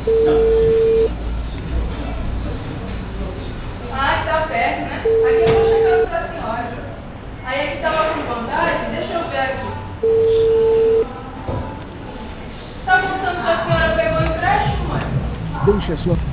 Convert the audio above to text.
Ah, tá perto, né? Aqui eu vou chegando pra senhora. Aí aqui tava com vantagem, deixa eu ver aqui. Tá mostrando que a senhora pegou empréstimo, mãe? Deixe a sua